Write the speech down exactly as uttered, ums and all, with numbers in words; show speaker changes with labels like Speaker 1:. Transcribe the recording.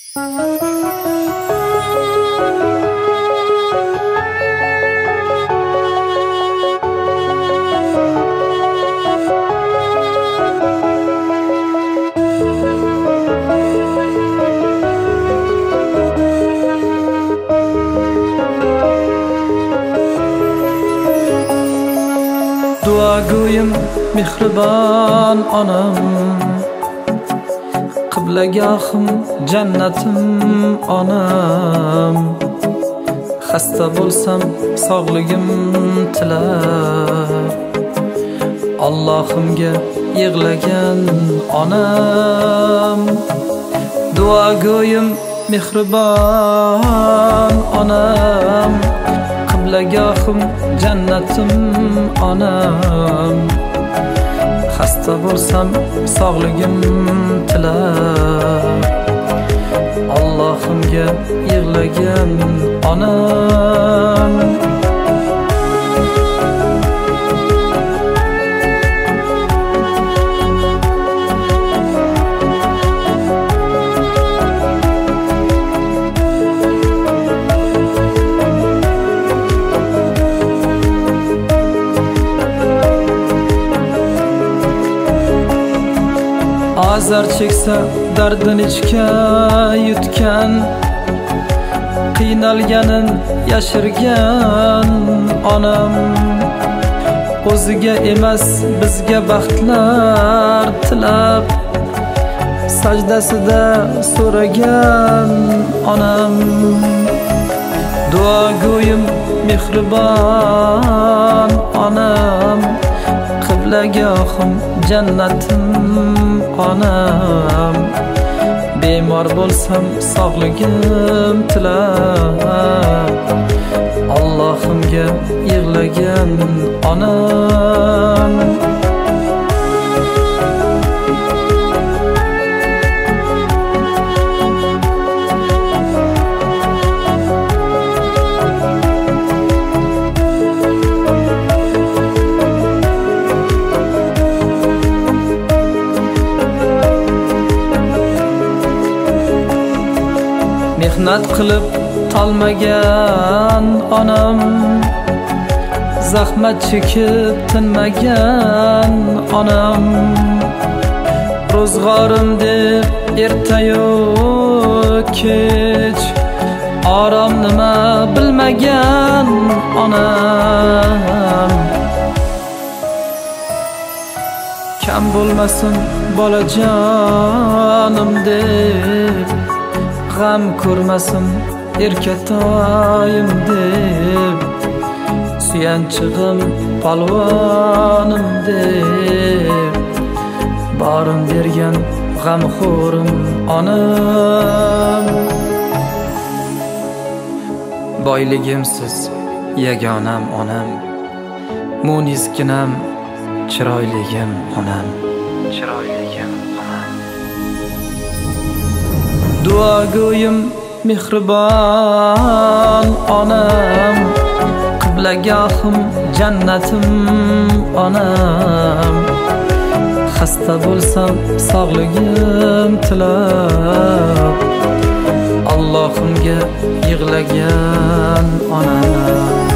Speaker 1: Dua go'yim mehribon onam, qiblagahim jannatim onam. Xasta bo'lsam sog'ligim tilab, Allohimga yig'lagan onam. Dua go'yim mehribon onam, qiblagahim jannatim onam. Xasta bo'lsam sog'ligim tilab, Allohimga yig'lagan onam. Azar cheksa dardin ichga yutgan, qiynalganin yashirgan onam. O'ziga emas bizga baxtlar tilab, sajdasida so'ragan onam. Duo go'yim mehribon onam, qiblagahim jannatim onam. Bemor bo'lsam sog'ligim tilab, Allohimga yig'lagan onam. Mehnat qilib talmagan onam, zahmat chekib tinmagan onam. Ro'zg'orim deb ertayu kech orom nima bilmagan onam. Kam bo'lmasin bolajonim deb, g'am ko'rmasin erkatoyim deb, suyanchig'im palvonim deb, borim bergan g'amxo'rim onam. Boyligimsiz yagonam onam, munisginam chiroyligim onam, chiroyligim onam. Duo go'yim mehribon onam, qiblagahim jannatim onam. Xasta bo'lsam sog'ligim tilab, Allohimga yig'lagan onam.